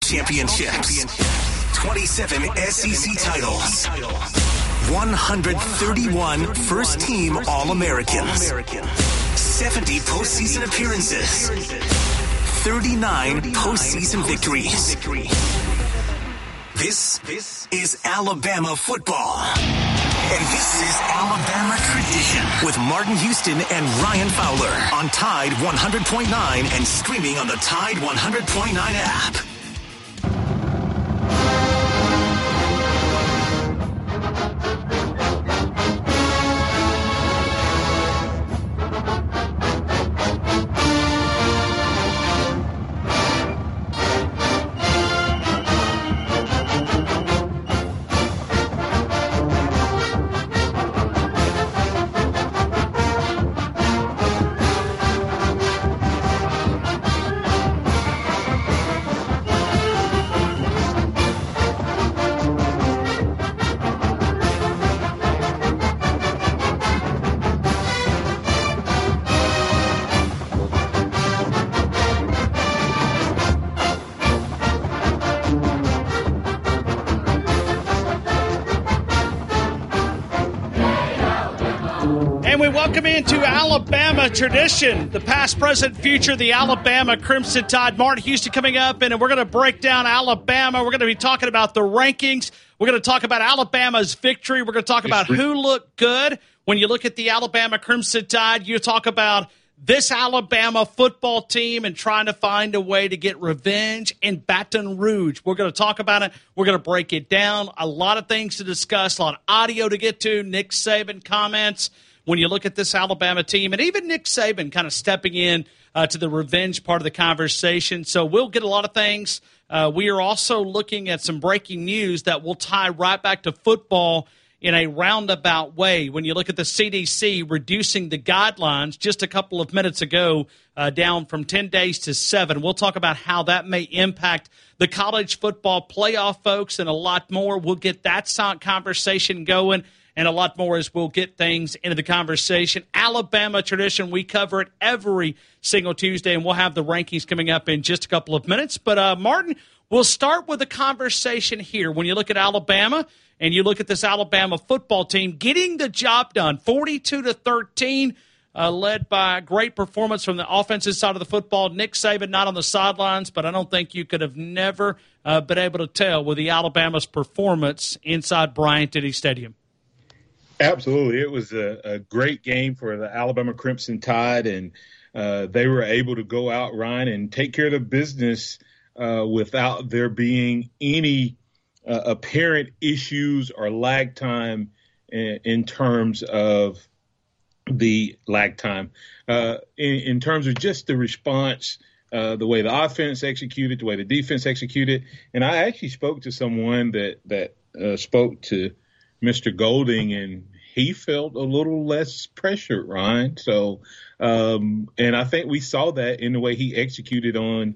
championships, 27 SEC titles, 131 first-team All-Americans, 70 postseason appearances, 39 postseason victories. This is Alabama football. And this is Alabama tradition with Martin Houston and Ryan Fowler on Tide 100.9 and streaming on the Tide 100.9 app. Welcome into Alabama tradition, the past, present, future, the Alabama Crimson Tide. Martin Houston coming up, and we're going to break down Alabama. We're going to be talking about the rankings. We're going to talk about Alabama's victory. We're going to talk about who looked good. When you look at the Alabama Crimson Tide, you talk about this Alabama football team and trying to find a way to get revenge in Baton Rouge. We're going to talk about it. We're going to break it down. A lot of things to discuss, a lot of audio to get to, Nick Saban comments. When you look at this Alabama team, and even Nick Saban kind of stepping in to the revenge part of the conversation. So we'll get a lot of things. We are also looking at some breaking news that will tie right back to football in a roundabout way. When you look at the CDC reducing the guidelines just a couple of minutes ago down from 10 days to 7, we'll talk about how that may impact the college football playoff, folks, and a lot more. We'll get that conversation going. And a lot more as we'll get things into the conversation. Alabama tradition, we cover it every single Tuesday, and we'll have the rankings coming up in just a couple of minutes. But, Martin, we'll start with a conversation here. When you look at Alabama and you look at this Alabama football team getting the job done, 42-13, led by a great performance from the offensive side of the football. Nick Saban not on the sidelines, but I don't think you could have never been able to tell with the Alabama's performance inside Bryant-Denny Stadium. Absolutely. It was a great game for the Alabama Crimson Tide, and they were able to go out, Ryan, and take care of the business without there being any apparent issues or lag time in terms of the lag time. In terms of just the response, the way the offense executed, the way the defense executed. And I actually spoke to someone that spoke to Mr. Golding, and he felt a little less pressured, Ryan. So, and I think we saw that in the way he executed on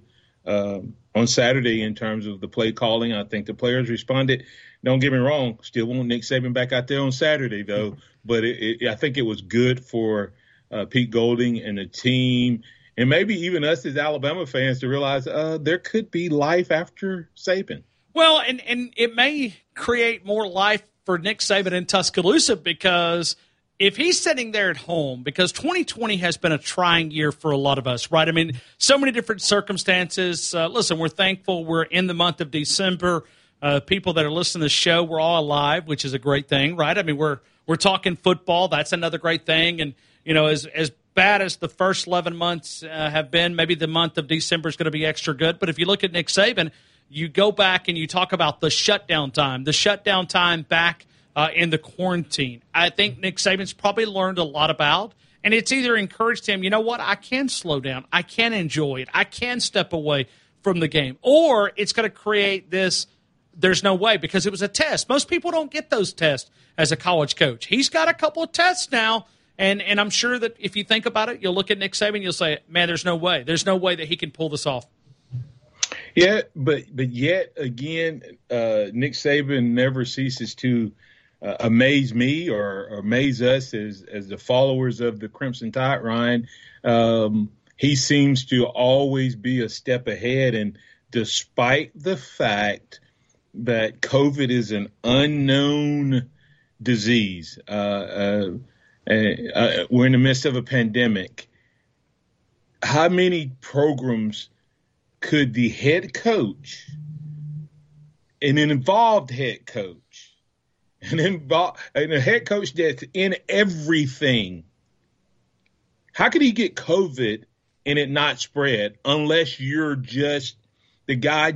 Saturday in terms of the play calling. I think the players responded. Don't get me wrong, still want Nick Saban back out there on Saturday, though. But I think it was good for Pete Golding and the team, and maybe even us as Alabama fans to realize there could be life after Saban. Well, and it may create more life for Nick Saban in Tuscaloosa, because if he's sitting there at home, because 2020 has been a trying year for a lot of us, right? I mean, so many different circumstances. Listen, we're thankful we're in the month of December. People that are listening to the show, we're all alive, which is a great thing, right? I mean, we're talking football. That's another great thing. And, you know, as bad as the first 11 months have been, maybe the month of December is going to be extra good. But if you look at Nick Saban, you go back and you talk about the shutdown time back in the quarantine. I think Nick Saban's probably learned a lot about, and it's either encouraged him, you know what, I can slow down, I can enjoy it, I can step away from the game, or it's going to create this, there's no way, because it was a test. Most people don't get those tests as a college coach. He's got a couple of tests now, and I'm sure that if you think about it, you'll look at Nick Saban, you'll say, man, there's no way that he can pull this off. Yeah, but yet again, Nick Saban never ceases to amaze me or amaze us as the followers of the Crimson Tide, Ryan. He seems to always be a step ahead, and despite the fact that COVID is an unknown disease, we're in the midst of a pandemic. How many programs could the head coach, an involved head coach, and a head coach that's in everything, how could he get COVID and it not spread unless you're just the guy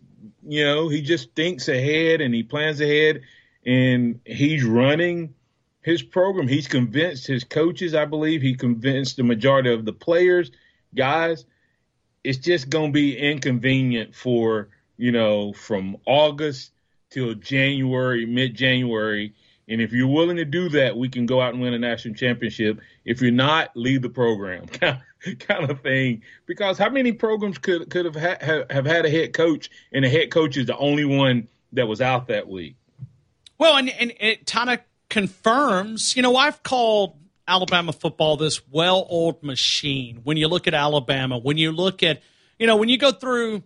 he just thinks ahead and he plans ahead and he's running his program. He's convinced his coaches, I believe. He convinced the majority of the players, guys. It's just going to be inconvenient for, from August till January, mid-January. And if you're willing to do that, we can go out and win a national championship. If you're not, leave the program kind of thing. Because how many programs could have had a head coach, and the head coach is the only one that was out that week? Well, and it kind of confirms, I've called Alabama football this well-oiled machine. When you look at Alabama, when you look at, when you go through,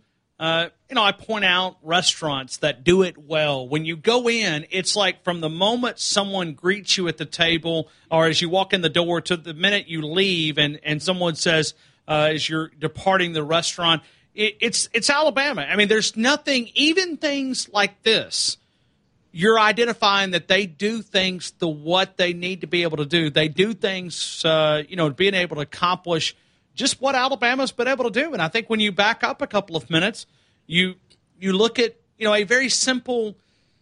I point out restaurants that do it well. When you go in, it's like from the moment someone greets you at the table or as you walk in the door to the minute you leave and someone says as you're departing the restaurant, it's Alabama. I mean, there's nothing, even things like this, you're identifying that they do things what they need to be able to do. They do things, being able to accomplish just what Alabama's been able to do. And I think when you back up a couple of minutes, you look at, a very simple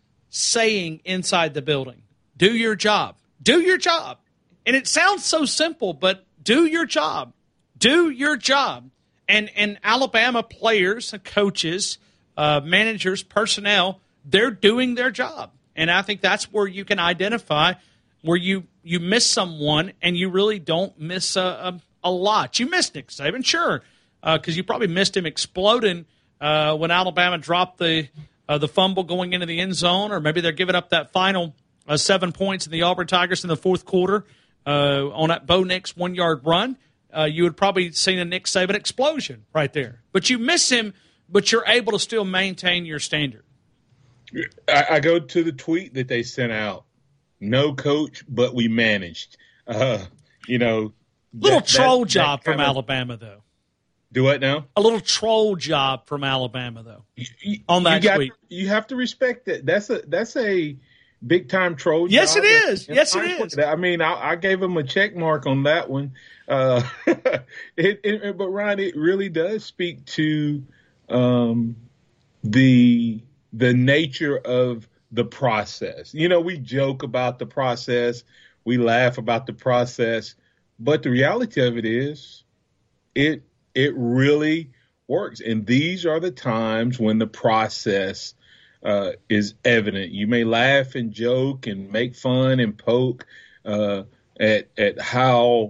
saying inside the building. Do your job. Do your job. And it sounds so simple, but do your job. Do your job. And Alabama players, coaches, managers, personnel, they're doing their job. And I think that's where you can identify where you miss someone and you really don't miss a lot. You missed Nick Saban, sure, because you probably missed him exploding when Alabama dropped the fumble going into the end zone, or maybe they're giving up that final 7 points in the Auburn Tigers in the fourth quarter on that Bo Nix 1-yard run. You would probably seen a Nick Saban explosion right there. But you miss him, but you're able to still maintain your standard. I go to the tweet that they sent out. No coach, but we managed. Little troll job from Alabama, though. Do what now? A little troll job from Alabama, though, on that tweet. You have to respect that. That's a big-time troll yes, job. Yes, it is. Yes, it is. I mean, I gave him a check mark on that one. But, Ryan, it really does speak to the nature of the process. We joke about the process. We laugh about the process. But the reality of it is it really works. And these are the times when the process is evident. You may laugh and joke and make fun and poke at how,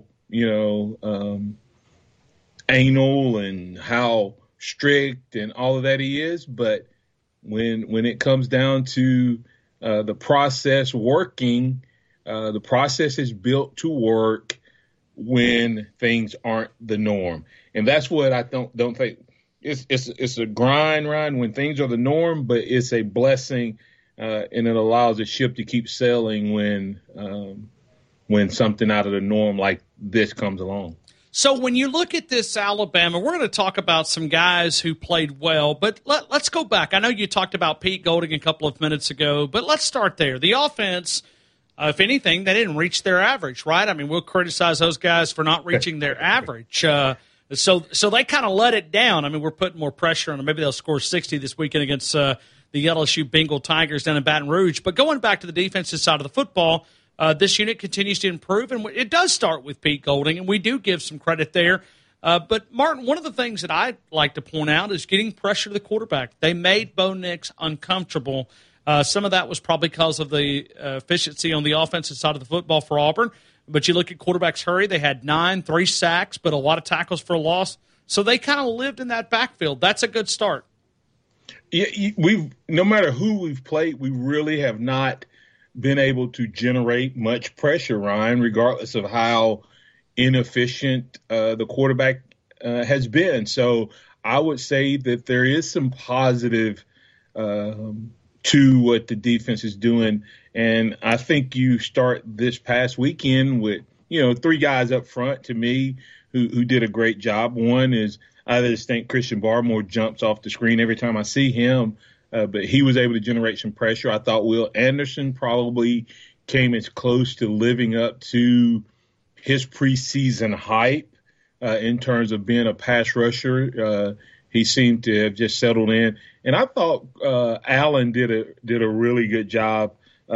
anal and how strict and all of that he is. But when it comes down to the process working, the process is built to work when things aren't the norm. And that's what I don't think. It's a grind, Ryan, when things are the norm, but it's a blessing, and it allows the ship to keep sailing when something out of the norm like this comes along. So when you look at this Alabama, we're going to talk about some guys who played well, but let's go back. I know you talked about Pete Golding a couple of minutes ago, but let's start there. The offense, if anything, they didn't reach their average, right? I mean, we'll criticize those guys for not reaching their average. So they kind of let it down. I mean, we're putting more pressure on them. Maybe they'll score 60 this weekend against the LSU Bengal Tigers down in Baton Rouge. But going back to the defensive side of the football, this unit continues to improve, and it does start with Pete Golding, and we do give some credit there. But, Martin, one of the things that I'd like to point out is getting pressure to the quarterback. They made Bo Nix uncomfortable. Some of that was probably because of the efficiency on the offensive side of the football for Auburn. But you look at quarterback's hurry, they had 3 sacks, but a lot of tackles for a loss. So they kind of lived in that backfield. That's a good start. Yeah, no matter who we've played, we really have not been able to generate much pressure, Ryan, regardless of how inefficient the quarterback has been. So I would say that there is some positive to what the defense is doing. And I think you start this past weekend with, 3 guys up front to me who did a great job. One is I just think Christian Barmore jumps off the screen every time I see him, but he was able to generate some pressure. I thought Will Anderson probably came as close to living up to his preseason hype in terms of being a pass rusher. He seemed to have just settled in. And I thought Allen did a really good job.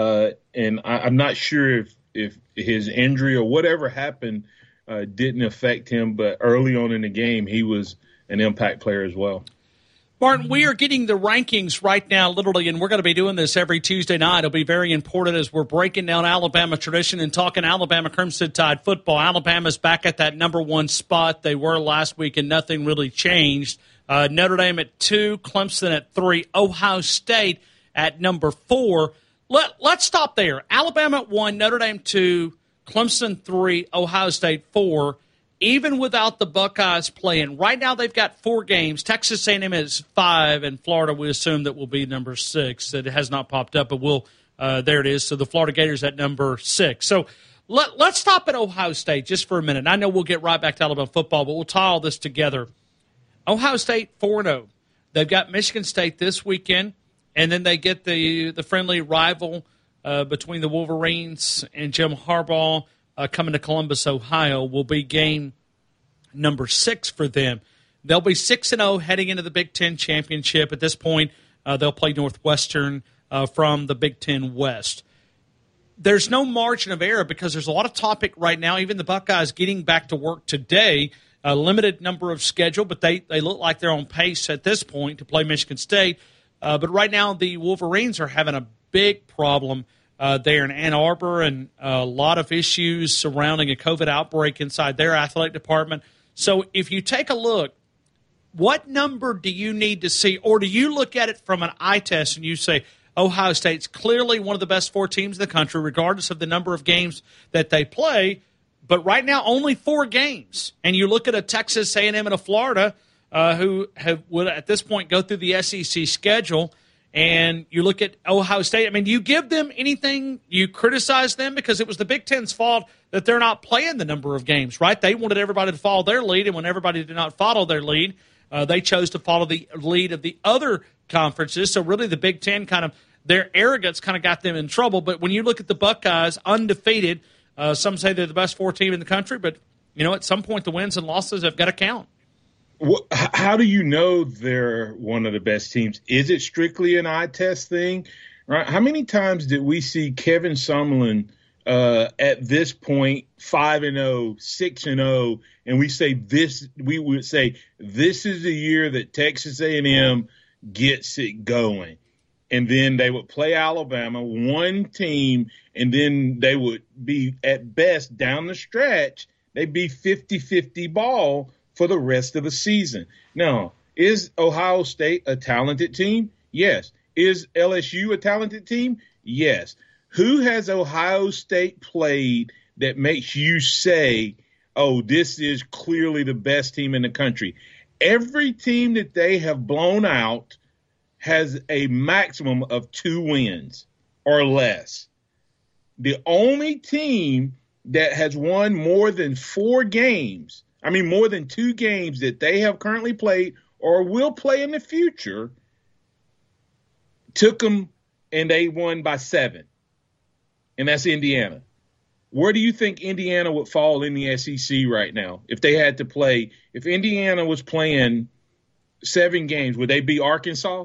And I'm not sure if his injury or whatever happened didn't affect him, but early on in the game, he was an impact player as well. Martin, we are getting the rankings right now, literally, and we're going to be doing this every Tuesday night. It'll be very important as we're breaking down Alabama tradition and talking Alabama Crimson Tide football. Alabama's back at that number 1 spot. They were last week, and nothing really changed. Notre Dame at 2, Clemson at 3, Ohio State at number 4. Let's stop there. Alabama at 1, Notre Dame 2, Clemson 3, Ohio State 4. Even without the Buckeyes playing, right now they've got 4 games. Texas A&M is 5, and Florida we assume that will be number 6. It has not popped up, but there it is. So the Florida Gators at number 6. So let's stop at Ohio State just for a minute. I know we'll get right back to Alabama football, but we'll tie all this together. Ohio State 4-0. They've got Michigan State this weekend, and then they get the friendly rival between the Wolverines and Jim Harbaugh coming to Columbus, Ohio, will be game number 6 for them. They'll be 6-0 heading into the Big Ten championship. At this point, they'll play Northwestern from the Big Ten West. There's no margin of error because there's a lot of topic right now. Even the Buckeyes getting back to work today, a limited number of schedule, but they look like they're on pace at this point to play Michigan State. But right now, the Wolverines are having a big problem there in Ann Arbor, and a lot of issues surrounding a COVID outbreak inside their athletic department. So if you take a look, what number do you need to see, or do you look at it from an eye test and you say, Ohio State's clearly one of the best 4 teams in the country, regardless of the number of games that they play, but right now only 4 games. And you look at a Texas A&M and a Florida who would at this point go through the SEC schedule, and you look at Ohio State. I mean, do you give them anything? You criticize them because it was the Big Ten's fault that they're not playing the number of games, right? They wanted everybody to follow their lead, and when everybody did not follow their lead, they chose to follow the lead of the other conferences. So really the Big Ten their arrogance kind of got them in trouble. But when you look at the Buckeyes, undefeated, some say they're the best 4 team in the country, but, at some point the wins and losses have got to count. How do you know they're one of the best teams? Is it strictly an eye test thing? Right? How many times did we see Kevin Sumlin at this point 5-0, 6-0, and we would say this is the year that Texas A&M gets it going, and then they would play Alabama, one team, and then they would be at best down the stretch they'd be 50-50 ball for the rest of the season. Now, is Ohio State a talented team? Yes. Is LSU a talented team? Yes. Who has Ohio State played that makes you say, oh, this is clearly the best team in the country? Every team that they have blown out has a maximum of 2 wins or less. The only team that has won more than 4 games, more than 2 games that they have currently played or will play in the future, took them and they won by 7. And that's Indiana. Where do you think Indiana would fall in the SEC right now? If they had to play, if Indiana was playing 7 games, would they be Arkansas?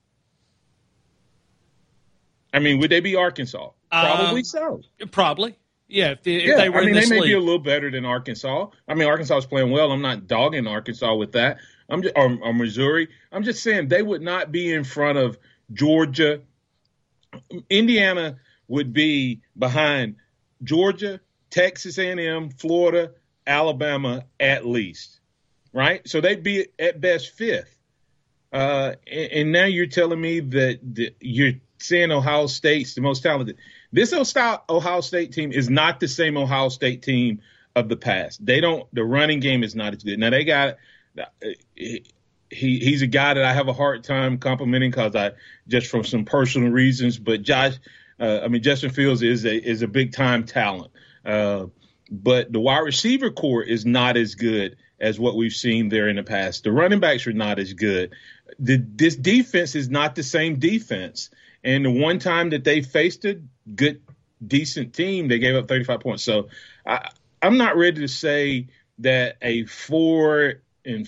Would they be Arkansas? Probably so. Probably. Yeah, if they were in this they may league. be a little better than Arkansas. Arkansas is playing well. I'm not dogging Arkansas with that. Or Missouri. I'm just saying they would not be in front of Georgia. Indiana would be behind Georgia, Texas A&M, Florida, Alabama at least, right? So they'd be at best 5th. And now you're telling me that you're saying Ohio State's the most talented. This Ohio State team is not the same Ohio State team of the past. The running game is not as good. Now they got he's a guy that I have a hard time complimenting because just from some personal reasons. But Justin Fields is a big time talent. But the wide receiver core is not as good as what we've seen there in the past. The running backs are not as good. This defense is not the same defense. And the one time that they faced a good, decent team, they gave up 35 points. So I'm not ready to say that a 4-5 and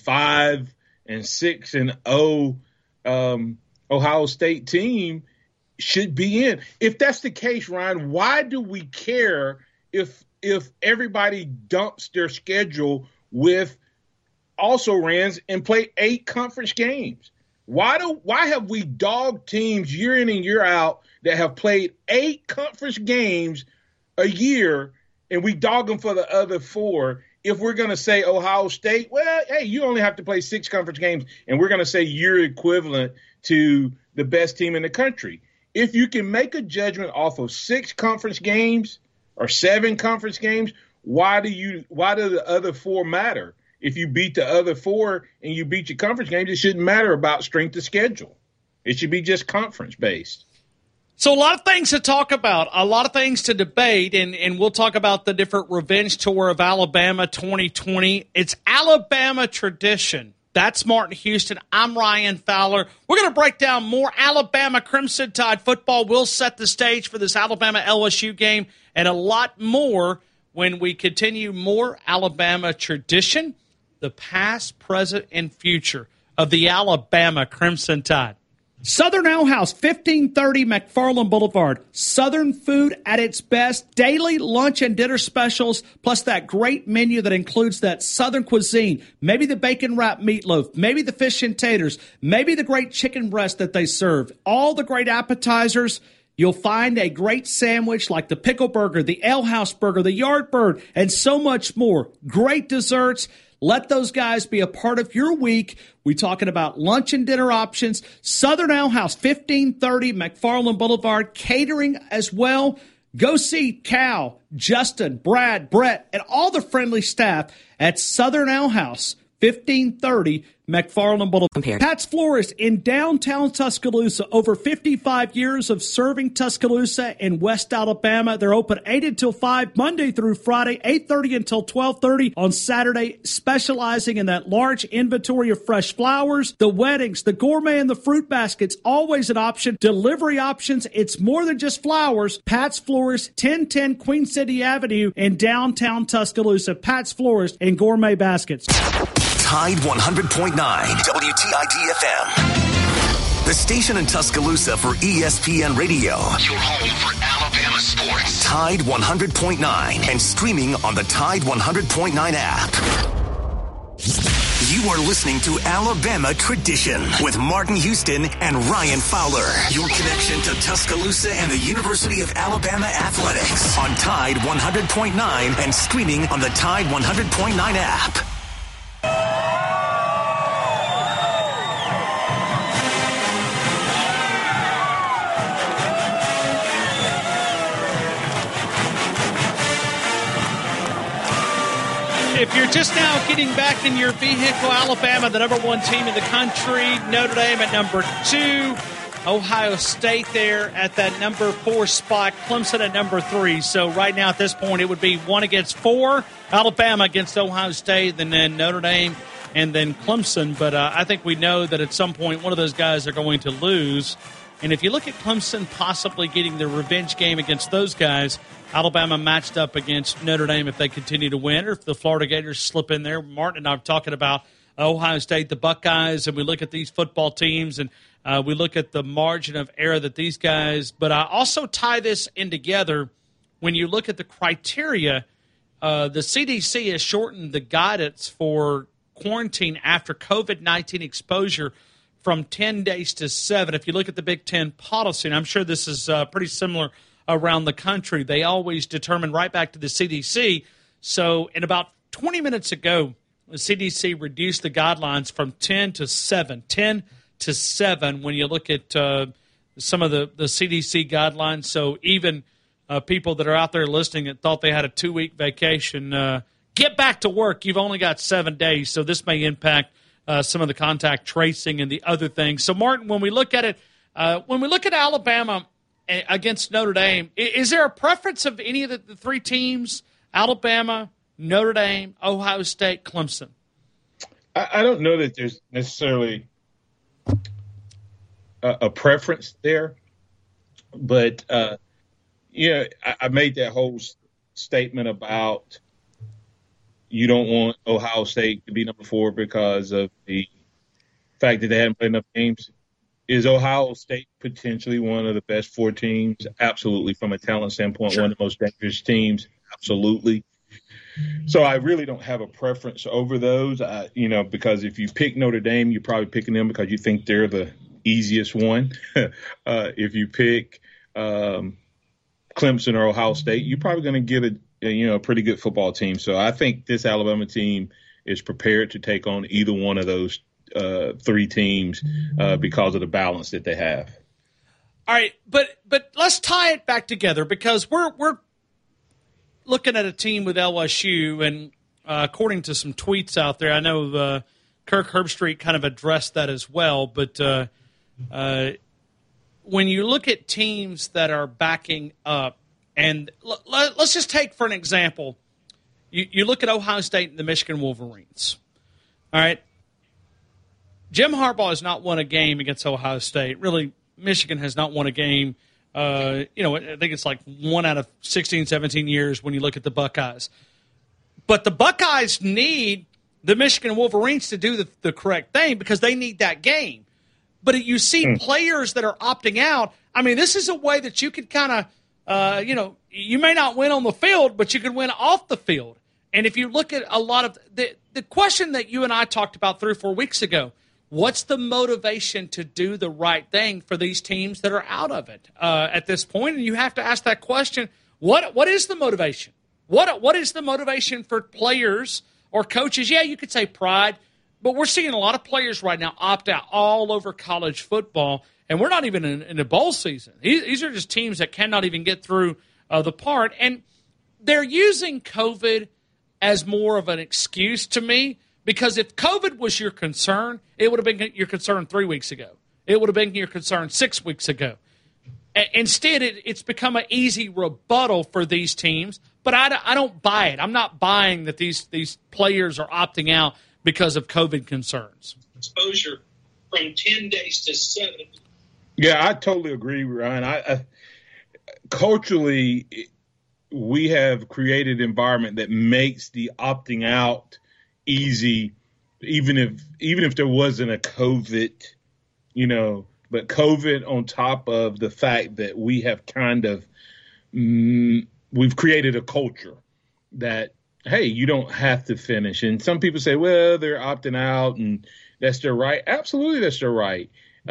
6-0 Ohio State team should be in. If that's the case, Ryan, why do we care if everybody dumps their schedule with also-rans and play 8 conference games? Why have we dogged teams year in and year out that have played 8 conference games a year, and we dog them for the other 4? If we're going to say Ohio State, well, hey, you only have to play 6 conference games, and we're going to say you're equivalent to the best team in the country. If you can make a judgment off of 6 conference games or 7 conference games, why do the other 4 matter? If you beat the other 4 and you beat your conference games, it shouldn't matter about strength of schedule. It should be just conference-based. So a lot of things to talk about, a lot of things to debate, and we'll talk about the different revenge tour of Alabama 2020. It's Alabama tradition. That's Martin Houston. I'm Ryan Fowler. We're going to break down more Alabama Crimson Tide football. We'll set the stage for this Alabama-LSU game and a lot more when we continue more Alabama tradition, the past, present, and future of the Alabama Crimson Tide. Southern Ale House, 1530 McFarland Boulevard. Southern food at its best. Daily lunch and dinner specials, plus that great menu that includes that Southern cuisine. Maybe the bacon wrapped meatloaf. Maybe the fish and taters. Maybe the great chicken breast that they serve. All the great appetizers. You'll find a great sandwich like the pickle burger, the Ale House burger, the yard bird, and so much more. Great desserts. Let those guys be a part of your week. We're talking about lunch and dinner options. Southern Ale House, 1530 McFarland Boulevard. Catering as well. Go see Cal, Justin, Brad, Brett, and all the friendly staff at Southern Ale House, 1530 McFarland Boulevard. Pat's Florist in downtown Tuscaloosa. Over 55 years of serving Tuscaloosa in West Alabama. They're open 8 until 5, Monday through Friday, 8:30 until 12:30 on Saturday, specializing in that large inventory of fresh flowers, the weddings, the gourmet, and the fruit baskets. Always an option. Delivery options. It's more than just flowers. Pat's Florist, 1010 Queen City Avenue in downtown Tuscaloosa. Pat's Florist and Gourmet Baskets. Tide 100.9 WTID-FM. The station in Tuscaloosa for ESPN Radio. Your home for Alabama sports. Tide 100.9 and streaming on the Tide 100.9 app. You are listening to Alabama Tradition with Martin Houston and Ryan Fowler. Your connection to Tuscaloosa and the University of Alabama athletics on Tide 100.9 and streaming on the Tide 100.9 app. If you're just now getting back in your vehicle, Alabama, the number 1 team in the country, Notre Dame at number 2, Ohio State there at that number 4 spot, Clemson at number 3. So right now at this point it would be 1 against 4, Alabama against Ohio State, and then Notre Dame, and then Clemson. But I think we know that at some point one of those guys are going to lose. And if you look at Clemson possibly getting the revenge game against those guys, Alabama matched up against Notre Dame if they continue to win, or if the Florida Gators slip in there. Martin and I are talking about Ohio State, the Buckeyes, and we look at these football teams, and we look at the margin of error that these guys. But I also tie this in together when you look at the criteria. The CDC has shortened the guidance for quarantine after COVID-19 exposure from 10 days to 7. If you look at the Big Ten policy, and I'm sure this is pretty similar around the country, they always determine right back to the CDC. So in about 20 minutes ago, the CDC reduced the guidelines from 10 to 7 when you look at some of the CDC guidelines. So even people that are out there listening that thought they had a 2-week vacation, get back to work. You've only got 7 days, so this may impact some of the contact tracing and the other things. So, Martin, when we look at it, when we look at Alabama against Notre Dame, is there a preference of any of the three teams, Alabama, Notre Dame, Ohio State, Clemson? I don't know that there's necessarily a preference there, but I made that whole statement about you don't want Ohio State to be number 4 because of the fact that they haven't played enough games. Is Ohio State potentially one of the best 4 teams? Absolutely. From a talent standpoint, sure. One of the most dangerous teams? Absolutely. So I really don't have a preference over those, because if you pick Notre Dame, you're probably picking them because you think they're the easiest one. If you pick Clemson or Ohio State, you're probably going to get a pretty good football team. So I think this Alabama team is prepared to take on either one of those 3 teams because of the balance that they have. All right, but let's tie it back together because we're looking at a team with LSU, and according to some tweets out there, I know Kirk Herbstreit kind of addressed that as well. But when you look at teams that are backing up, and let's just take for an example, you look at Ohio State and the Michigan Wolverines. All right, Jim Harbaugh has not won a game against Ohio State. Really, Michigan has not won a game. I think it's like 1 out of 16, 17 years when you look at the Buckeyes. But the Buckeyes need the Michigan Wolverines to do the correct thing because they need that game. But you see players that are opting out. I mean, this is a way that you could kind of, you may not win on the field, but you can win off the field. And if you look at a lot of the question that you and I talked about 3 or 4 weeks ago, what's the motivation to do the right thing for these teams that are out of it at this point? And you have to ask that question, what is the motivation? What is the motivation for players or coaches? Yeah, you could say pride, but we're seeing a lot of players right now opt out all over college football, and we're not even in a bowl season. These are just teams that cannot even get through the part, and they're using COVID as more of an excuse to me. Because if COVID was your concern, it would have been your concern 3 weeks ago. It would have been your concern 6 weeks ago. Instead, it's become an easy rebuttal for these teams. But I don't buy it. I'm not buying that these players are opting out because of COVID concerns. Exposure from 10 days to 7. Yeah, I totally agree, Ryan. Culturally, we have created an environment that makes the opting out easy, even if there wasn't a COVID, but COVID on top of the fact that we have kind of we've created a culture that, hey, you don't have to finish. And some people say, well, they're opting out and that's their right. Absolutely, that's their right.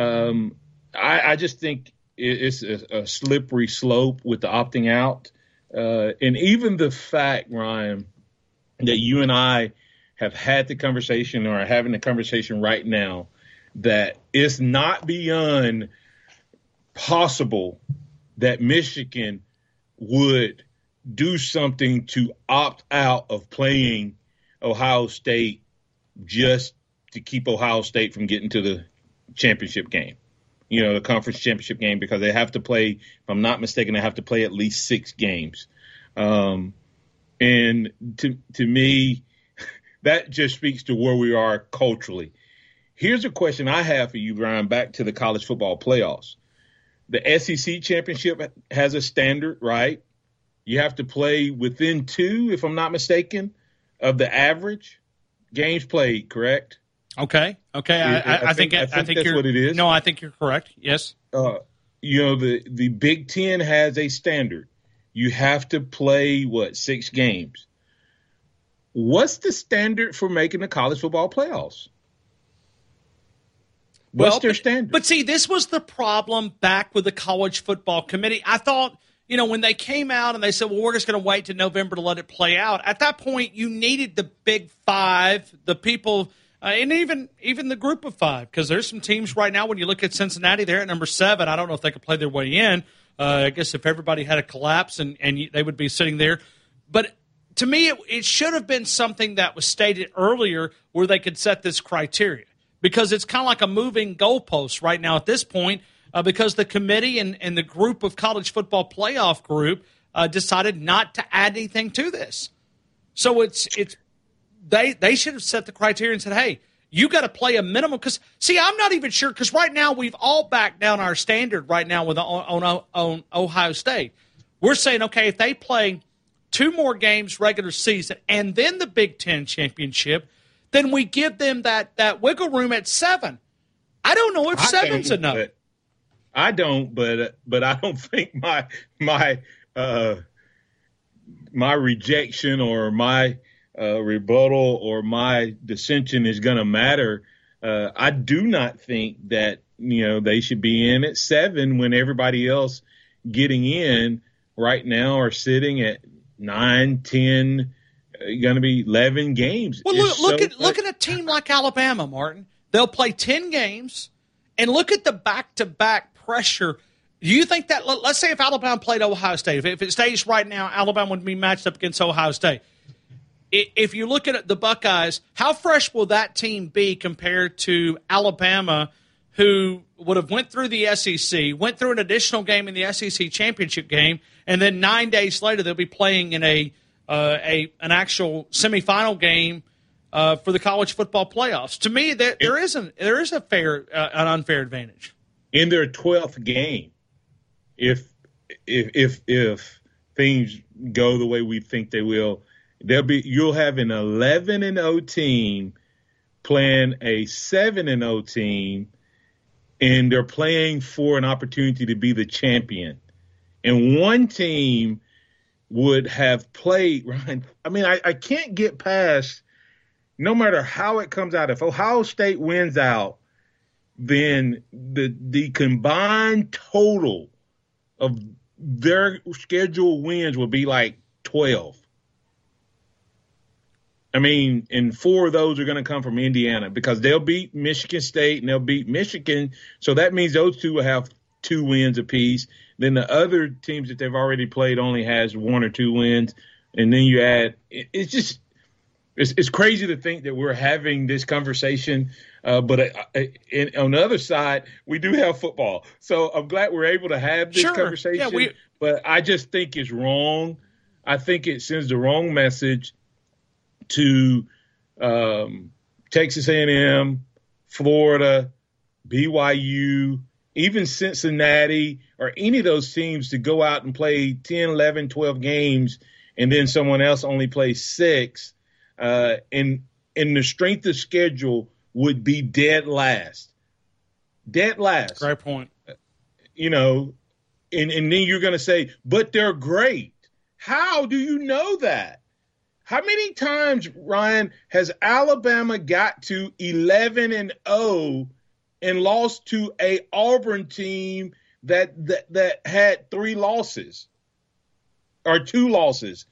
I just think it's a slippery slope with the opting out. And even the fact, Ryan, that you and I have had the conversation or are having the conversation right now that it's not beyond possible that Michigan would do something to opt out of playing Ohio State just to keep Ohio State from getting to the championship game, the conference championship game, because they have to play, if I'm not mistaken, they have to play at least 6 games. And to me, that just speaks to where we are culturally. Here's a question I have for you, Brian, back to the college football playoffs. The SEC championship has a standard, right? You have to play within 2, if I'm not mistaken, of the average games played, correct? Okay. I think that's what it is. No, I think you're correct. Yes. The Big Ten has a standard. You have to play, 6 games. What's the standard for making the college football playoffs? What's their standard? But see, this was the problem back with the college football committee. I thought, when they came out and they said, well, we're just going to wait to November to let it play out. At that point, you needed the Big 5, the people, and even the Group of 5, because there's some teams right now, when you look at Cincinnati, they're at number 7. I don't know if they could play their way in. I guess if everybody had a collapse and they would be sitting there. But to me, it should have been something that was stated earlier where they could set this criteria, because it's kind of like a moving goalpost right now at this point, because the committee and the group of college football playoff group decided not to add anything to this. So they should have set the criteria and said, hey, you got to play a minimum. Because, see, I'm not even sure, because right now we've all backed down our standard right now on Ohio State. We're saying, okay, if they play 2 more games regular season and then the Big Ten championship, then we give them that wiggle room at 7. I don't know if 7's enough. I don't, but I don't think my rejection or my rebuttal or my dissension is going to matter. I do not think that they should be in at 7 when everybody else getting in right now are sitting at 9, 10, going to be 11 games. Well, look at a team like Alabama, Martin. They'll play 10 games, and look at the back-to-back pressure. Do you think that, let's say if Alabama played Ohio State, if it stays right now, Alabama would be matched up against Ohio State. If you look at the Buckeyes, how fresh will that team be compared to Alabama, who would have went through the SEC, went through an additional game in the SEC championship game, and then 9 days later they'll be playing in an actual semifinal game for the college football playoffs? To me, there is an unfair advantage in their 12th game. If things go the way we think they will, you'll have an 11-0 team playing a 7-0 team, and they're playing for an opportunity to be the champion. And one team would have played, Ryan. I mean, I can't get past, no matter how it comes out, if Ohio State wins out, then the combined total of their scheduled wins will be like 12. I mean, and 4 of those are going to come from Indiana, because they'll beat Michigan State and they'll beat Michigan. So that means those 2 will have 2 wins apiece. Then the other teams that they've already played only has 1 or 2 wins. And then you add – it's crazy to think that we're having this conversation. But on the other side, we do have football. So I'm glad we're able to have this conversation. Yeah, but I just think it's wrong. I think it sends the wrong message to Texas A&M, Florida, BYU, even Cincinnati, or any of those teams to go out and play 10, 11, 12 games, and then someone else only plays 6. And the strength of schedule would be dead last. Dead last. Great point. And then you're going to say, but they're great. How do you know that? How many times, Ryan, has Alabama got to 11-0 and lost to a Auburn team that had 3 losses or 2 losses?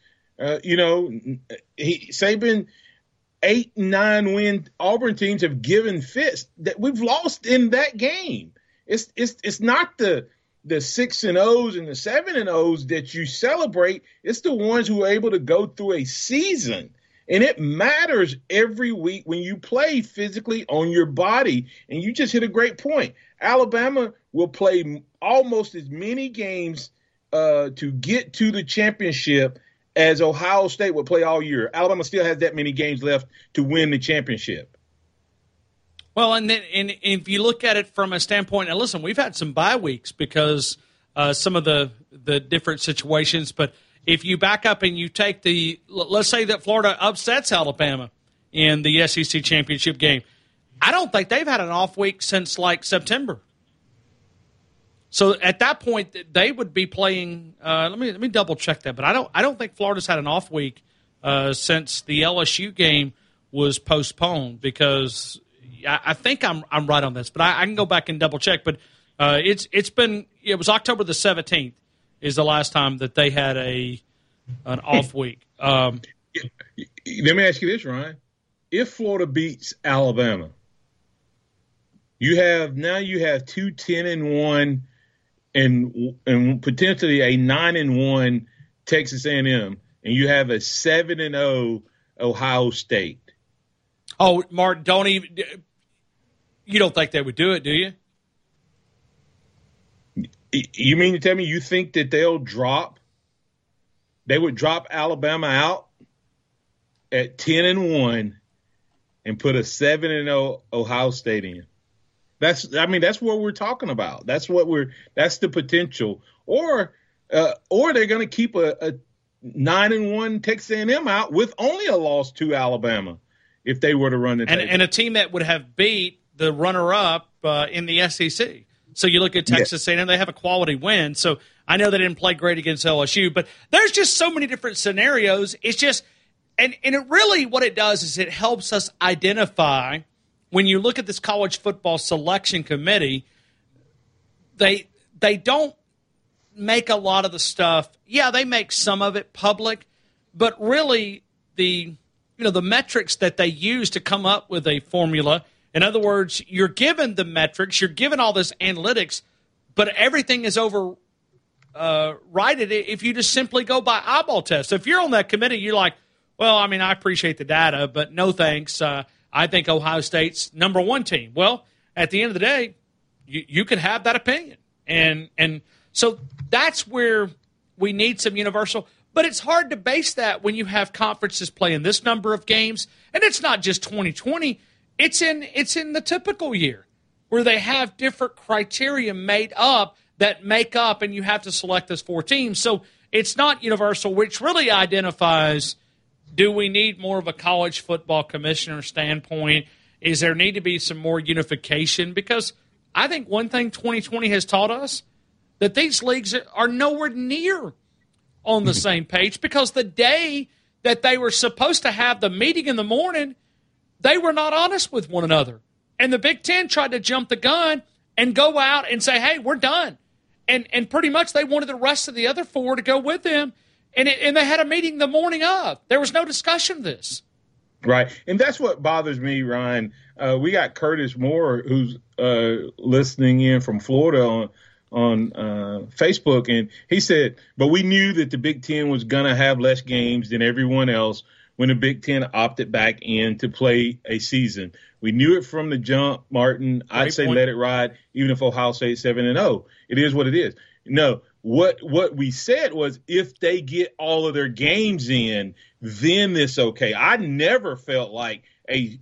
Saban, 8, 9 win Auburn teams have given fits that we've lost in that game. It's not the 6-0s and the 7-0s that you celebrate. It's the ones who are able to go through a season. And it matters every week when you play physically on your body. And you just hit a great point. Alabama will play almost as many games to get to the championship as Ohio State will play all year. Alabama still has that many games left to win the championship. Well, and if you look at it from a standpoint, and listen, we've had some bye weeks because some of the different situations, but if you back up and you take let's say that Florida upsets Alabama in the SEC championship game, I don't think they've had an off week since like September. So at that point, they would be playing. Let me double check that, but I don't think Florida's had an off week since the LSU game was postponed, because I think I'm right on this, but I can go back and double check. But it was October the 17th is the last time that they had an off week. Let me ask you this, Ryan: if Florida beats Alabama, you have 2 10-1 and potentially a 9-1 Texas A&M. and you have a 7-0 Ohio State. Oh, Mark, you don't think they would do it, do you? You mean to tell me you think that they would drop Alabama out at 10-1 and put a 7-0 Ohio State in? That's what we're talking about. That's the potential. Or they're going to keep a 9-1 Texas A&M out with only a loss to Alabama if they were to run the table. And a team that would have beat the runner-up in the SEC. So you look at Texas A&M, they have a quality win. So I know they didn't play great against LSU, but there's just so many different scenarios. It's just and it really what it does is it helps us identify when you look at this college football selection committee, they don't make a lot of the stuff. Yeah, they make some of it public, but really the metrics that they use to come up with a formula. In other words, you're given the metrics, you're given all this analytics, but everything is overridden if you just simply go by eyeball test. So if you're on that committee, you're like, well, I mean, I appreciate the data, but no thanks. I think Ohio State's number one team. Well, at the end of the day, you could have that opinion. And so that's where we need some universal. But it's hard to base that when you have conferences playing this number of games. And it's not just 2020. It's in the typical year where they have different criteria made up that make up, and you have to select those 4 teams. So it's not universal, which really identifies, do we need more of a college football commissioner standpoint? Is there need to be some more unification? Because I think one thing 2020 has taught us, that these leagues are nowhere near on the same page, because the day that they were supposed to have the meeting in the morning, they were not honest with one another. And the Big Ten tried to jump the gun and go out and say, hey, we're done. And pretty much they wanted the rest of the other 4 to go with them. And they had a meeting the morning of. There was no discussion of this. Right. And that's what bothers me, Ryan. We got Curtis Moore, who's listening in from Florida on Facebook, and he said, but we knew that the Big Ten was going to have less games than everyone else when the Big Ten opted back in to play a season. We knew it from the jump, Martin. I'd say let it ride, even if Ohio State's 7-0. It is what it is. No, what we said was if they get all of their games in, then it's okay. I never felt like a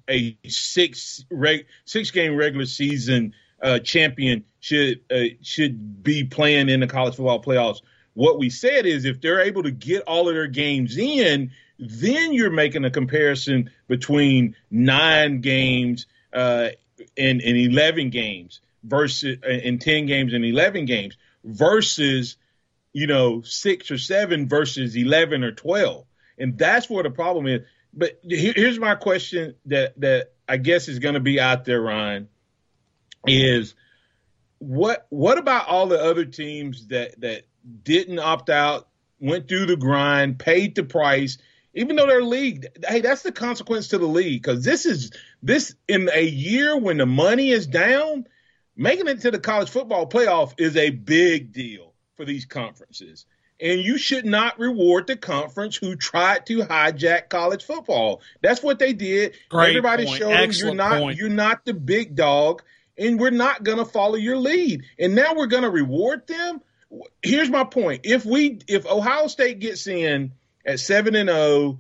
6-game regular season champion should be playing in the college football playoffs. What we said is if they're able to get all of their games in, then you're making a comparison between 9 games and 11 games versus and 10 games and 11 games versus 6 or 7 versus 11 or 12. And that's where the problem is. But here's my question that I guess is going to be out there, Ryan, is what about all the other teams that didn't opt out, went through the grind, paid the price, even though their league, hey, that's the consequence to the league, because this in a year when the money is down, making it to the college football playoff is a big deal for these conferences. And you should not reward the conference who tried to hijack college football. That's what they did. Great Everybody point. showed them Excellent you're not the big dog, and we're not going to follow your lead. And now we're going to reward them. Here's my point. If Ohio State gets in at 7-0,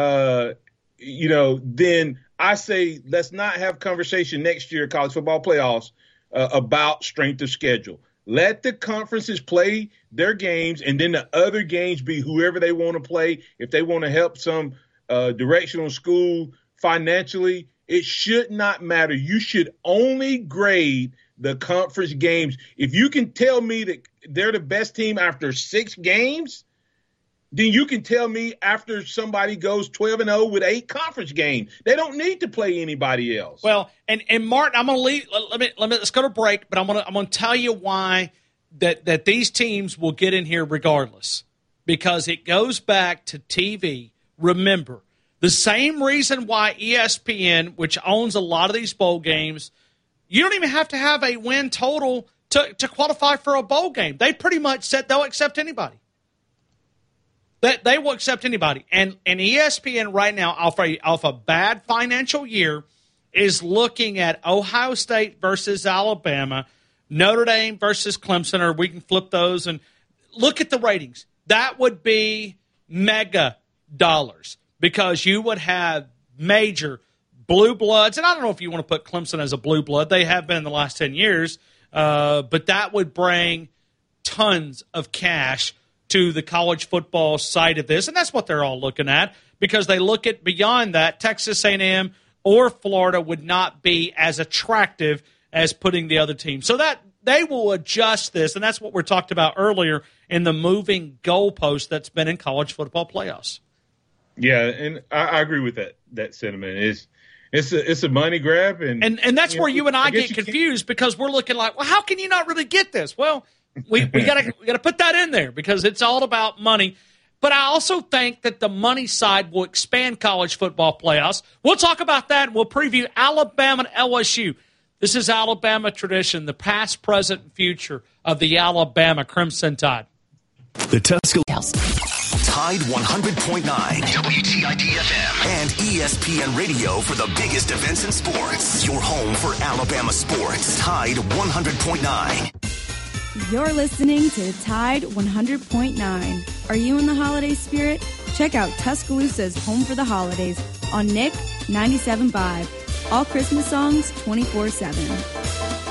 then I say let's not have conversation next year college football playoffs about strength of schedule. Let the conferences play their games, and then the other games be whoever they want to play. If they want to help some directional school financially, it should not matter. You should only grade the conference games. If you can tell me that they're the best team after 6 games, then you can tell me after somebody goes 12-0 with 8 conference games. They don't need to play anybody else. Well, and Martin, I'm going to leave. Let's go to break, but I'm going to tell you why that these teams will get in here regardless, because it goes back to TV. Remember, the same reason why ESPN, which owns a lot of these bowl games, you don't even have to have a win total to qualify for a bowl game. They pretty much said they'll accept anybody. That they will accept anybody. And ESPN right now, off a bad financial year, is looking at Ohio State versus Alabama, Notre Dame versus Clemson, or we can flip those and look at the ratings. That would be mega dollars because you would have major blue bloods. And I don't know if you want to put Clemson as a blue blood. They have been in the last 10 years. But that would bring tons of cash to the college football side of this. And that's what they're all looking at because they look at beyond that. Texas A&M or Florida would not be as attractive as putting the other team. So that they will adjust this, and that's what we talked about earlier in the moving goalpost that's been in college football playoffs. Yeah, and I agree with that sentiment. It's a money grab, and that's where you and I get confused because we're looking like, well, how can you not really get this? Well, we gotta put that in there because it's all about money. But I also think that the money side will expand college football playoffs. We'll talk about that, and we'll preview Alabama and LSU. This is Alabama tradition, the past, present, and future of the Alabama Crimson Tide. The Tuscaloosa Tide 100.9 WTID-FM and ESPN Radio for the biggest events in sports. Your home for Alabama sports. Tide 100.9. You're listening to Tide 100.9. Are you in the holiday spirit? Check out Tuscaloosa's Home for the Holidays on Nick 97.5. All Christmas songs 24/7.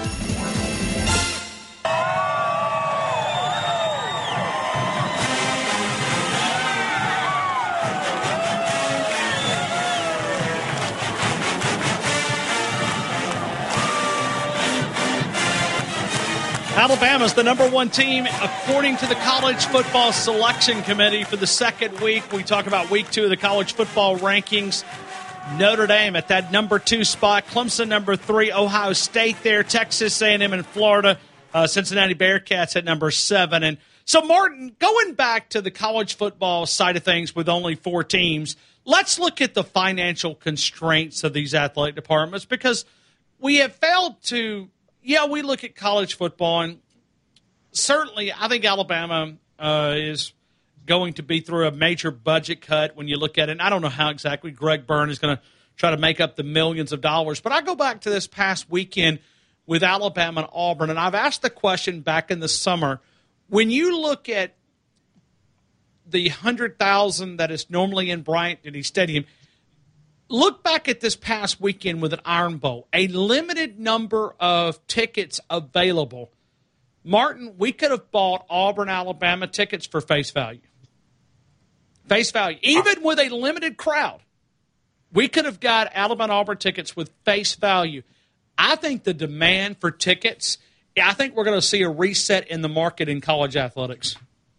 Alabama's the number one team according to the College Football Selection Committee for the second week. We talk about week 2 of the college football rankings. Notre Dame at that number 2 spot. Clemson number 3. Ohio State there. Texas A&M and Florida. Cincinnati Bearcats at number 7. And so, Martin, going back to the college football side of things with only 4 teams, let's look at the financial constraints of these athletic departments because we have failed to – we look at college football, and certainly I think Alabama is going to be through a major budget cut when you look at it. And I don't know how exactly Greg Byrne is going to try to make up the millions of dollars. But I go back to this past weekend with Alabama and Auburn, and I've asked the question back in the summer, when you look at the 100,000 that is normally in Bryant-Denny Stadium, look back at this past weekend with an Iron Bowl, a limited number of tickets available. Martin, we could have bought Auburn, Alabama tickets for face value. Face value. Even with a limited crowd, we could have got Alabama, Auburn tickets with face value. I think the demand for tickets, I think we're going to see a reset in the market in college athletics.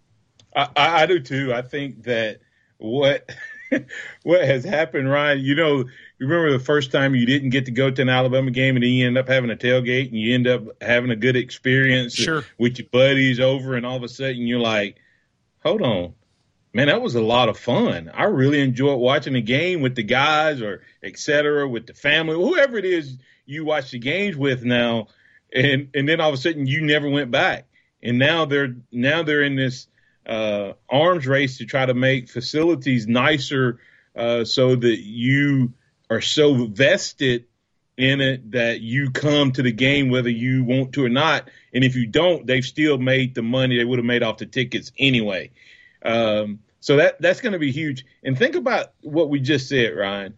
I do too. I think that what has happened, Ryan, you remember the first time you didn't get to go to an Alabama game and then you end up having a tailgate and you end up having a good experience with your buddies over, and all of a sudden you're like, hold on, man, that was a lot of fun. I really enjoyed watching the game with the guys or et cetera, with the family, whoever it is you watch the games with now. And then all of a sudden you never went back. And now they're in this arms race to try to make facilities nicer so that you are so vested in it that you come to the game whether you want to or not. And if you don't, they've still made the money they would have made off the tickets anyway. So that's going to be huge. And think about what we just said, Ryan.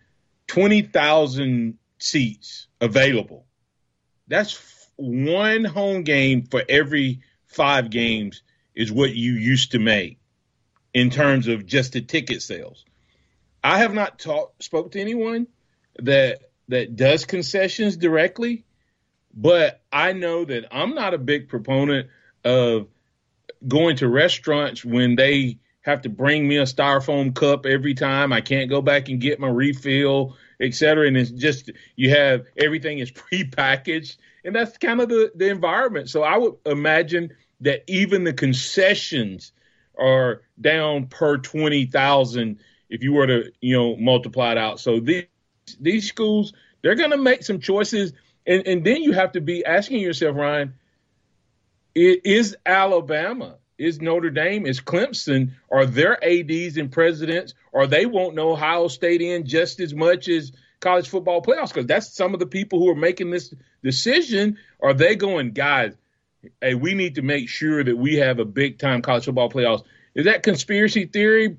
20,000 seats available. That's one home game for every 5 games is what you used to make in terms of just the ticket sales. I have not spoke to anyone that does concessions directly, but I know that I'm not a big proponent of going to restaurants when they have to bring me a styrofoam cup every time. I can't go back and get my refill, et cetera. And it's just, you have everything is prepackaged, and that's kind of the environment. So I would imagine that even the concessions are down per 20,000 if you were to, multiply it out. So these schools, they're going to make some choices. And then you have to be asking yourself, Ryan, is Alabama is Notre Dame, is Clemson, are their ADs and presidents, or they won't know Ohio State in just as much as college football playoffs, because that's some of the people who are making this decision. Are they going, guys, hey, we need to make sure that we have a big-time college football playoffs? Is that conspiracy theory?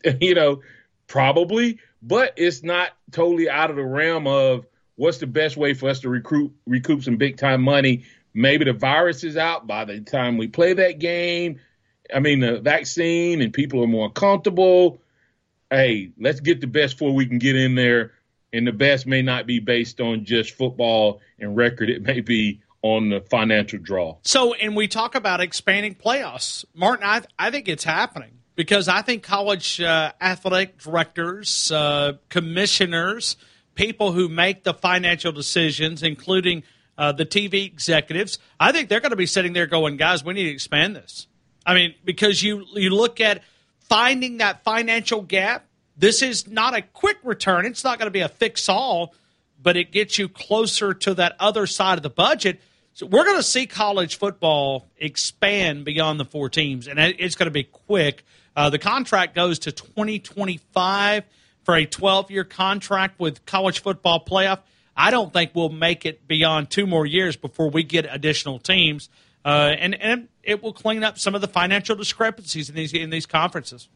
Probably, but it's not totally out of the realm of what's the best way for us to recoup some big-time money. Maybe the virus is out by the time we play that game. I mean, the vaccine and people are more comfortable. Hey, let's get the best before we can get in there. And the best may not be based on just football and record. It may be on the financial draw. So, and we talk about expanding playoffs. Martin, I think it's happening because I think college athletic directors, commissioners, people who make the financial decisions, including the TV executives, I think they're going to be sitting there going, guys, we need to expand this. I mean, because you look at finding that financial gap. This is not a quick return. It's not going to be a fix-all, but it gets you closer to that other side of the budget. So we're going to see college football expand beyond the 4 teams, and it's going to be quick. The contract goes to 2025 for a 12-year contract with college football playoff. I don't think we'll make it beyond 2 more years before we get additional teams, and it will clean up some of the financial discrepancies in these conferences.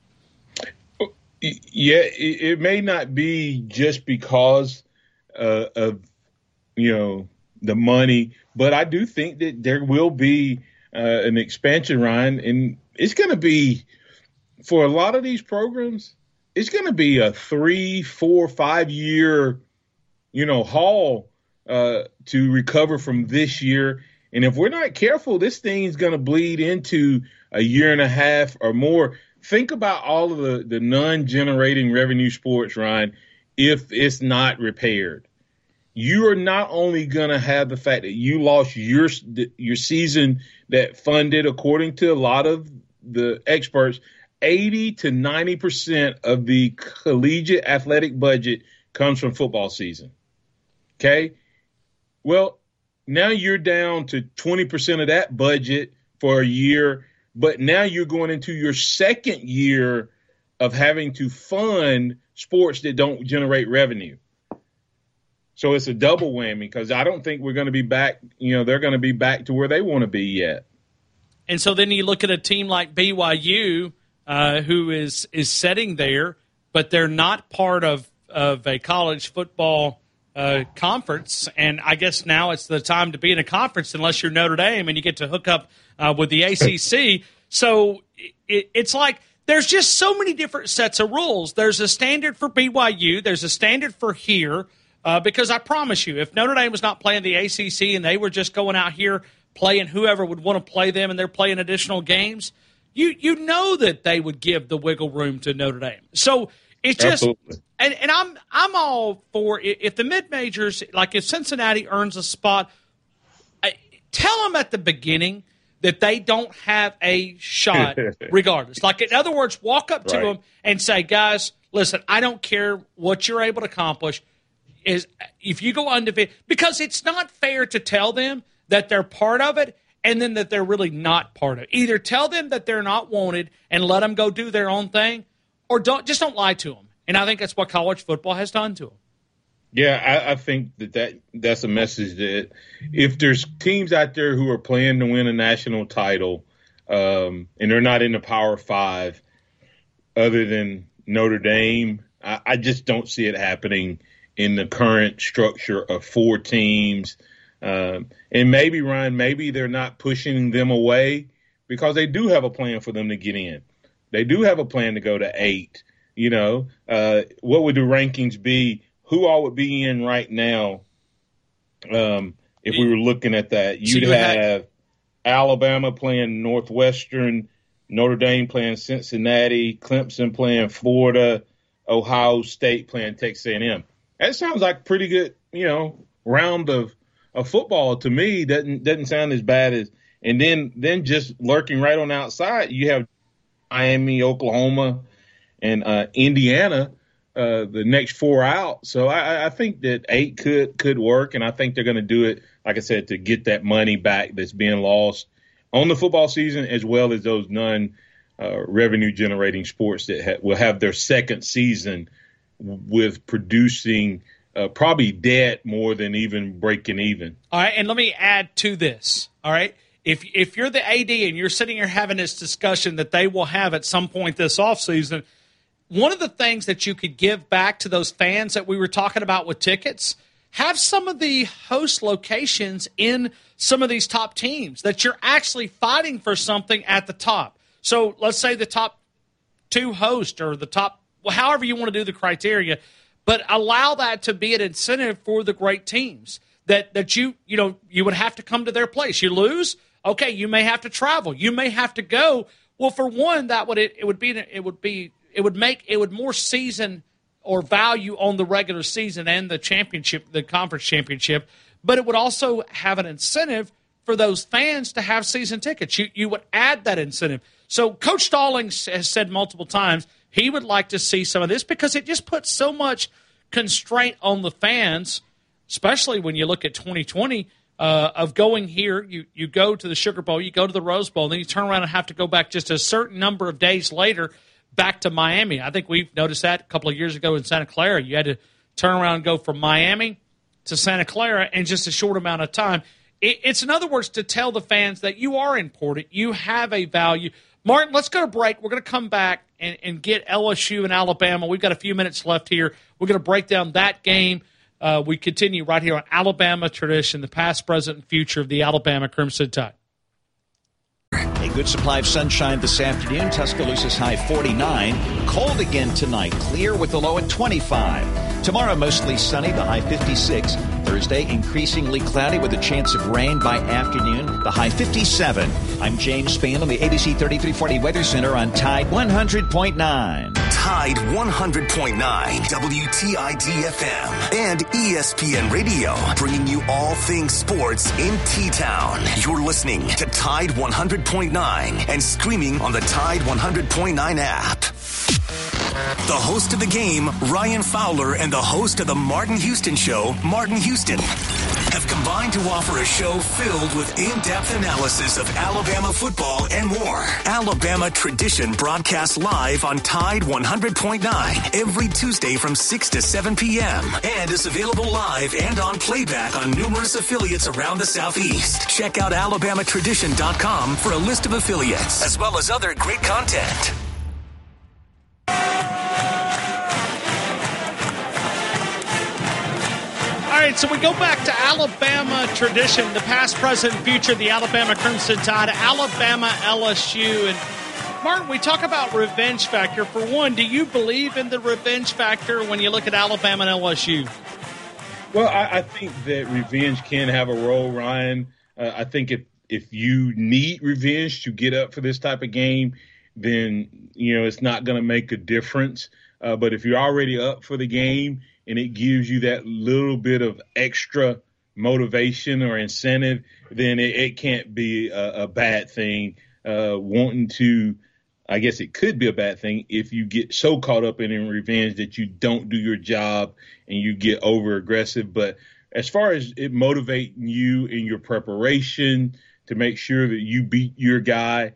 Yeah, it may not be just because of, the money, but I do think that there will be an expansion, Ryan, and it's going to be, for a lot of these programs, it's going to be a 3, 4, 5 year, haul to recover from this year. And if we're not careful, this thing's going to bleed into a year and a half or more. Think about all of the non-generating revenue sports, Ryan, if it's not repaired. You are not only going to have the fact that you lost your season that funded, according to a lot of the experts, 80 to 90% of the collegiate athletic budget comes from football season. Okay? Well, now you're down to 20% of that budget for a year. But now you're going into your second year of having to fund sports that don't generate revenue. So it's a double whammy because I don't think we're going to be back, they're going to be back to where they want to be yet. And so then you look at a team like BYU who is sitting there, but they're not part of a college football conference. And I guess now it's the time to be in a conference unless you're Notre Dame and you get to hook up with the ACC. So it's like there's just so many different sets of rules. There's a standard for BYU. There's a standard for here because I promise you, if Notre Dame was not playing the ACC and they were just going out here playing whoever would want to play them and they're playing additional games, you know that they would give the wiggle room to Notre Dame. So it's just – and I'm all for if the mid-majors, like if Cincinnati earns a spot, tell them at the beginning that they don't have a shot regardless. Like, in other words, walk up to them and say, guys, listen, I don't care what you're able to accomplish. Is if you go undefeated, because it's not fair to tell them that they're part of it and then that they're really not part of it. Either tell them that they're not wanted and let them go do their own thing, or don't lie to them. And I think that's what college football has done to them. Yeah, I think that's a message that if there's teams out there who are playing to win a national title and they're not in the Power 5 other than Notre Dame, I just don't see it happening in the current structure of 4 teams. And maybe, Ryan, maybe they're not pushing them away because they do have a plan for them to get in. They do have a plan to go to 8. What would the rankings be? Who all would be in right now if we were looking at that? You'd have Alabama playing Northwestern, Notre Dame playing Cincinnati, Clemson playing Florida, Ohio State playing Texas A&M. That sounds like a pretty good, round of football to me. Doesn't sound as bad as. And then just lurking right on the outside, you have Miami, Oklahoma, and Indiana. The next 4 out. So I think that 8 could work, and I think they're going to do it, like I said, to get that money back that's being lost on the football season, as well as those non-revenue generating sports that will have their second season with producing probably debt more than even breaking even. All right, and let me add to this. All right, if you're the AD and you're sitting here having this discussion that they will have at some point this offseason, one of the things that you could give back to those fans that we were talking about with tickets, have some of the host locations in some of these top teams that you're actually fighting for something at the top. So let's say the top 2 hosts or the top, however you want to do the criteria, but allow that to be an incentive for the great teams that you would have to come to their place. You lose, okay, you may have to travel, you may have to go. Well, for one, it would make more season or value on the regular season and the championship, the conference championship, but it would also have an incentive for those fans to have season tickets. You would add that incentive. So Coach Stallings has said multiple times he would like to see some of this because it just puts so much constraint on the fans, especially when you look at 2020, of going here. You go to the Sugar Bowl, you go to the Rose Bowl, and then you turn around and have to go back just a certain number of days later back to Miami. I think we've noticed that a couple of years ago in Santa Clara. You had to turn around and go from Miami to Santa Clara in just a short amount of time. It's, in other words, to tell the fans that you are important, you have a value. Martin, let's go to break. We're going to come back and get LSU and Alabama. We've got a few minutes left here. We're going to break down that game. We continue right here on Alabama Tradition, the past, present, and future of the Alabama Crimson Tide. A good supply of sunshine this afternoon. Tuscaloosa's high 49. Cold again tonight. Clear with the low at 25. Tomorrow, mostly sunny, the high 56. Thursday, increasingly cloudy with a chance of rain by afternoon, the high 57. I'm James Spain on the ABC 3340 Weather Center on Tide 100.9. Tide 100.9, WTID-FM, and ESPN Radio, bringing you all things sports in T-Town. You're listening to Tide 100.9 and streaming on the Tide 100.9 app. The host of the game, Ryan Fowler, and the host of the Martin Houston Show, Martin Houston, have combined to offer a show filled with in-depth analysis of Alabama football and more. Alabama Tradition broadcasts live on Tide 100.9 every Tuesday from 6 to 7 p.m. and is available live and on playback on numerous affiliates around the Southeast. Check out alabamatradition.com for a list of affiliates, as well as other great content. All right, so we go back to Alabama Tradition, the past, present, and future of the Alabama Crimson Tide, Alabama LSU. And, Martin, we talk about revenge factor. For one, do you believe in the revenge factor when you look at Alabama and LSU? Well, I think that revenge can have a role, Ryan. I think if you need revenge to get up for this type of game, then, it's not going to make a difference. But if you're already up for the game and it gives you that little bit of extra motivation or incentive, then it can't be a bad thing. Wanting to, I guess it could be a bad thing if you get so caught up in revenge that you don't do your job and you get over aggressive. But as far as it motivating you in your preparation to make sure that you beat your guy,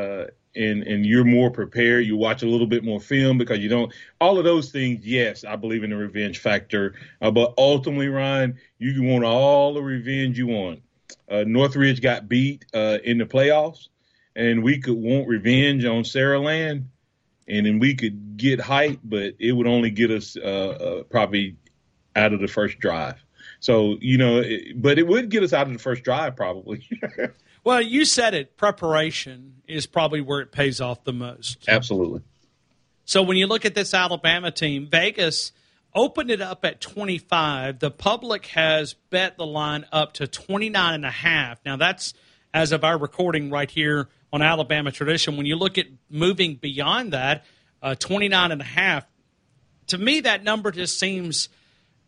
and you're more prepared, you watch a little bit more film because you don't – all of those things, yes, I believe in the revenge factor. But ultimately, Ryan, you want all the revenge you want. Northridge got beat in the playoffs, and we could want revenge on Saraland, and then we could get hype, but it would only get us probably out of the first drive. So, but it would get us out of the first drive probably. Well, you said it. Preparation is probably where it pays off the most. Absolutely. So when you look at this Alabama team, Vegas opened it up at 25. The public has bet the line up to 29.5. Now, that's as of our recording right here on Alabama Tradition. When you look at moving beyond that, 29.5, to me that number just seems –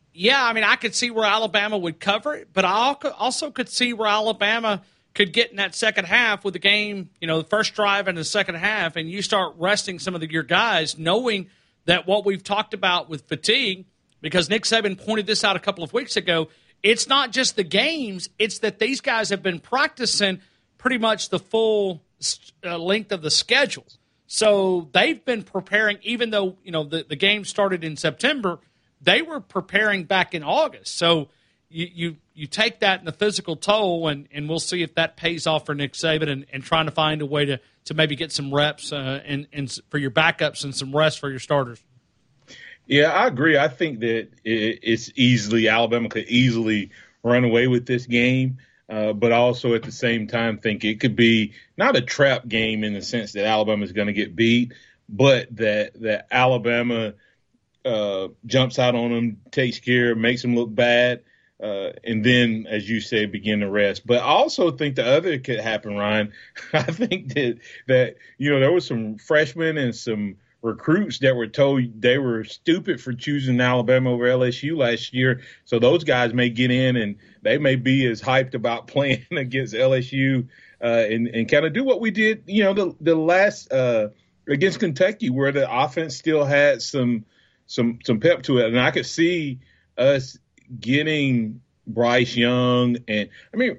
I could see where Alabama would cover it, but I also could see where Alabama – could get in that second half with the game, the first drive in the second half, and you start resting some of your guys, knowing that what we've talked about with fatigue, because Nick Saban pointed this out a couple of weeks ago, it's not just the games, it's that these guys have been practicing pretty much the full length of the schedule. So they've been preparing, even though the game started in September, they were preparing back in August. So you take that in the physical toll, and we'll see if that pays off for Nick Saban and trying to find a way to maybe get some reps and for your backups and some rest for your starters. Yeah, I agree. I think that it's Alabama could easily run away with this game. But also at the same time think it could be not a trap game in the sense that Alabama is going to get beat, but that Alabama jumps out on them, takes care, makes them look bad, and then, as you say, begin to rest. But I also think the other could happen, Ryan. I think that there was some freshmen and some recruits that were told they were stupid for choosing Alabama over LSU last year. So those guys may get in and they may be as hyped about playing against LSU and kind of do what we did, the last against Kentucky, where the offense still had some pep to it. And I could see us getting Bryce Young. And I mean,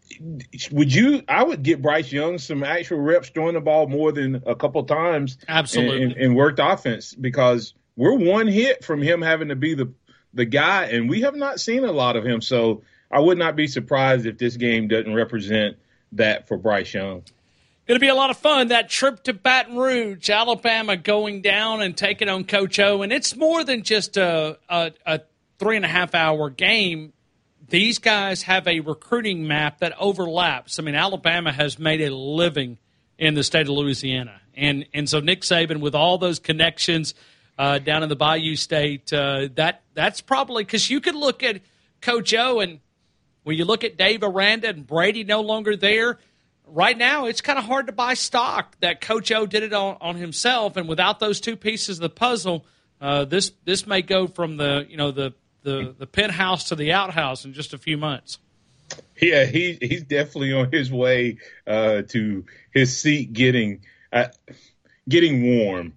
I would get Bryce Young some actual reps throwing the ball more than a couple times. Absolutely. And worked offense, because we're one hit from him having to be the guy, and we have not seen a lot of him. So I would not be surprised if this game doesn't represent that for Bryce Young. Going to be a lot of fun, that trip to Baton Rouge, Alabama going down and taking on Coach O. And it's more than just a 3.5-hour game. These guys have a recruiting map that overlaps. I mean, Alabama has made a living in the state of Louisiana. And so Nick Saban, with all those connections down in the Bayou State, that's probably – because you could look at Coach O, and when you look at Dave Aranda and Brady no longer there, right now it's kind of hard to buy stock that Coach O did it on himself. And without those two pieces of the puzzle, this may go from the penthouse to the outhouse in just a few months. Yeah, he's definitely on his way to his seat getting warm.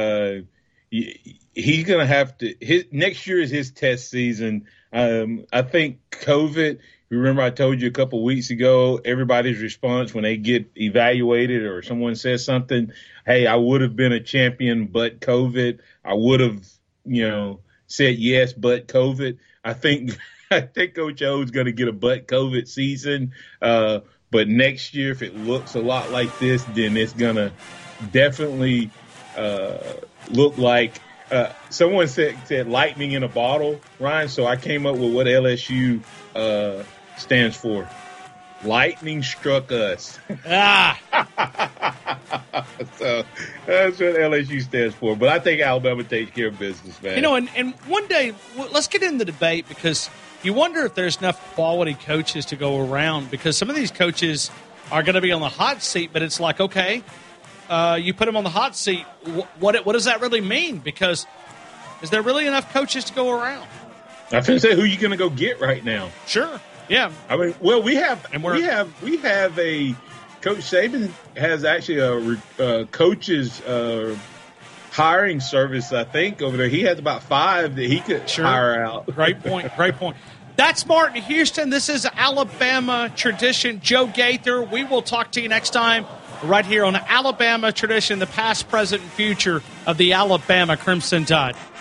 He's going to have to – next year is his test season. I think COVID – remember I told you a couple of weeks ago, everybody's response when they get evaluated or someone says something, hey, I would have been a champion but COVID. I would have, said yes, but COVID. I think Coach O is going to get a but COVID season. But next year, if it looks a lot like this, then it's going to definitely look like someone said lightning in a bottle, Ryan. So I came up with what LSU stands for. Lightning struck us. So that's what LSU stands for. But I think Alabama takes care of business, man. And one day, let's get in the debate, because you wonder if there's enough quality coaches to go around, because some of these coaches are going to be on the hot seat, but it's like, okay, you put them on the hot seat. What does that really mean? Because is there really enough coaches to go around? I was going to say, who are you going to go get right now? Sure. Yeah. I mean, well, we have a Coach Saban has actually a coaches hiring service, I think, over there. He has about 5 that he could hire out. Great point. That's Martin Houston. This is Alabama Tradition. Joe Gaither. We will talk to you next time right here on Alabama Tradition, the past, present, and future of the Alabama Crimson Tide.